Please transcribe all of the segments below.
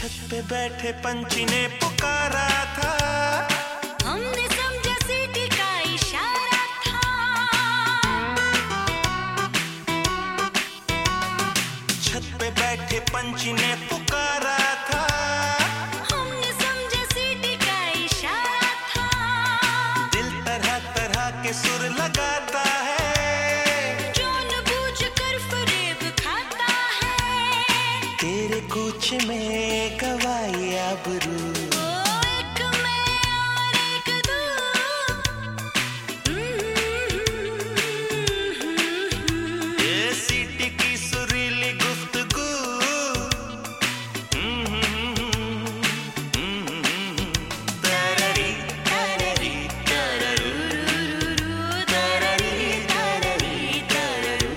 छत पे बैठे पंछी ने पुकारा था, हमने समझा सीटी का इशारा था। छत पे बैठे पंछी ने पुकारा था, हमने समझा सीटी का इशारा था। दिल तरह तरह के सुर लगाता है, जानबूझकर फरेब खाता है। तेरे कूच में गवाई आबरू, एक मैं और एक तू। ये सीटी की सुरीली गुफ्तगू। तररी तररी तररू, तररी तररी तररू।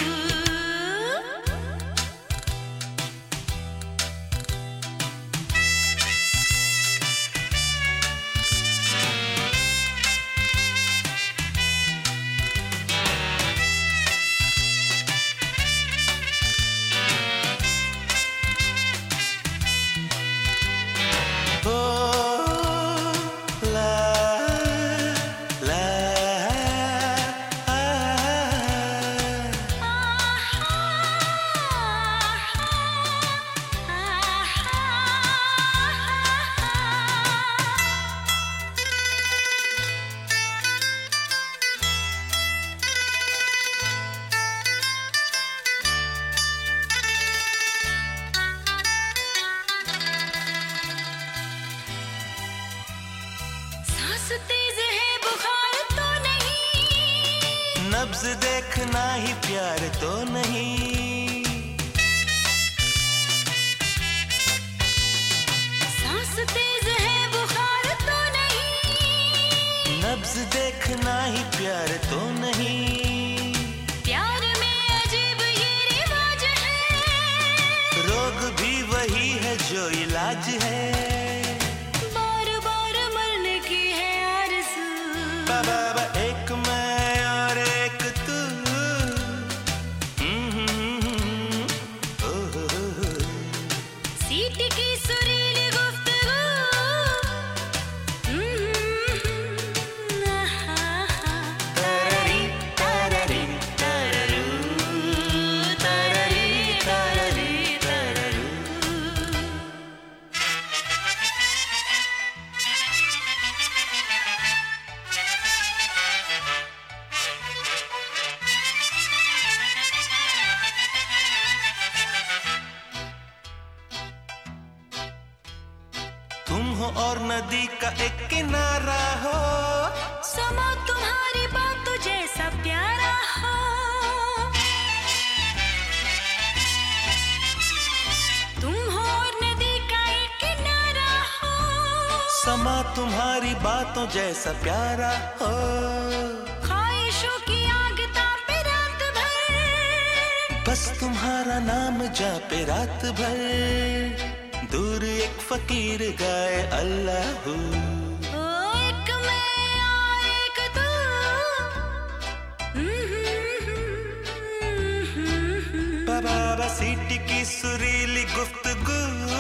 ओ ला ला सांस तेज है बुखार तो नहीं, नब्ज देखना ही प्यार तो नहीं, सांस तेज है बुखार तो नहीं। नब्ज देखना ही प्यार तो नहीं। प्यार में अजीब ये रिवाज है, रोग भी वही है जो इलाज है। बार बार मरने की है आरज़ू। बाबा एक मैं और एक तू। सीटी की सुरीली गुफ्तगू। तररी तररी तररू, तररी तररी तररू। तुम हो और नदी का एक किनारा हो, समा तुम्हारी बातों जैसा प्यारा हो। तुम हो और नदी का एक किनारा हो, समा तुम्हारी बातों जैसा प्यारा हो। ख्वाहिशों की आग तापे रात भर, बस तुम्हारा नाम जापे रात भर। दूर एक फकीर गाए अल्लाहू, ओ एक मैं और एक तू। बाबा सीटी की सुरीली गुफ्तगू।